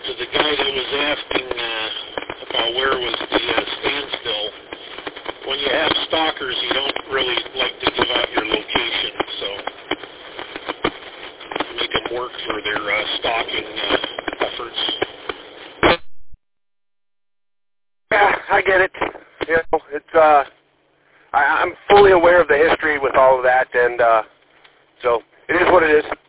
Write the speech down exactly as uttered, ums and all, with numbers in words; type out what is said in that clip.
to the guy that was asking uh, about where was the uh, standstill, when you have stalkers, you don't really like to give out your location, so make them work for their uh, stalking uh, efforts. Yeah, I get it. You know, it's uh, I, I'm fully aware of the history with all of that, and uh, so it is what it is.